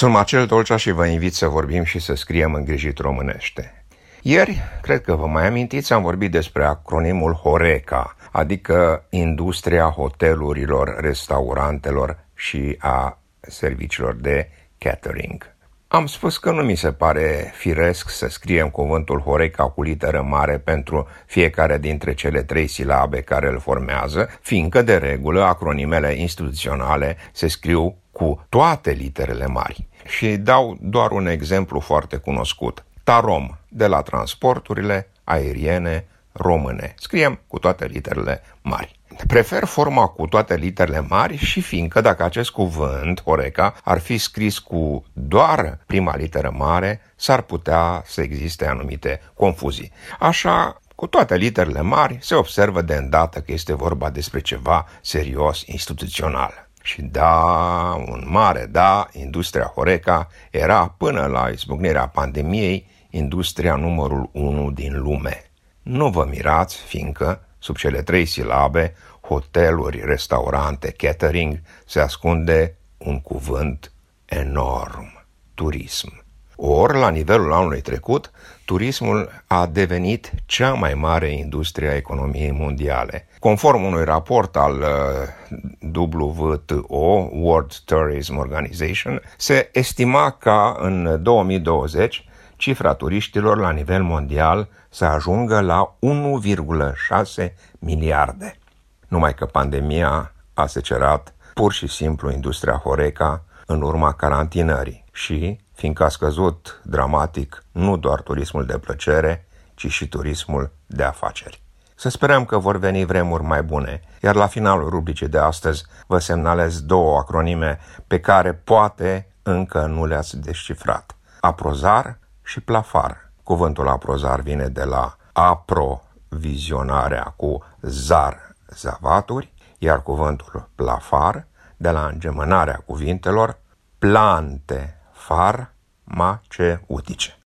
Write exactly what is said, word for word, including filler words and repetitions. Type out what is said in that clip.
Sunt Marcel Dolcea și vă invit să vorbim și să scriem îngrijit românește. Ieri, cred că vă mai amintiți, am vorbit despre acronimul HORECA, adică Industria Hotelurilor, Restaurantelor și a Serviciilor de Catering. Am spus că nu mi se pare firesc să scriem cuvântul HORECA cu literă mare pentru fiecare dintre cele trei silabe care îl formează, fiindcă, de regulă, acronimele instituționale se scriu cu toate literele mari. Și dau doar un exemplu foarte cunoscut. TAROM, de la transporturile aeriene române. Scriem cu toate literele mari. Prefer forma cu toate literele mari și fiindcă dacă acest cuvânt, HORECA, ar fi scris cu doar prima literă mare, s-ar putea să existe anumite confuzii. Așa, cu toate literele mari, se observă de îndată că este vorba despre ceva serios instituțional. Și da, un mare da, industria HORECA era, până la izbucnirea pandemiei, industria numărul unu din lume. Nu vă mirați, fiindcă, sub cele trei silabe, hoteluri, restaurante, catering, se ascunde un cuvânt enorm, turism. Ori, la nivelul anului trecut, turismul a devenit cea mai mare industrie a economiei mondiale. Conform unui raport al W T O, World Tourism Organization, se estima ca în două mii douăzeci cifra turiștilor la nivel mondial să ajungă la unu virgulă șase miliarde. Numai că pandemia a secerat pur și simplu industria HORECA în urma carantinării și, fiindcă a scăzut dramatic nu doar turismul de plăcere, ci și turismul de afaceri. Să sperăm că vor veni vremuri mai bune, iar la finalul rubricii de astăzi vă semnalez două acronime pe care poate încă nu le-ați descifrat. Aprozar și plafar. Cuvântul aprozar vine de la aprovizionarea cu zar, zavaturi, iar cuvântul plafar de la îngemânarea cuvintelor plante farmaceutice.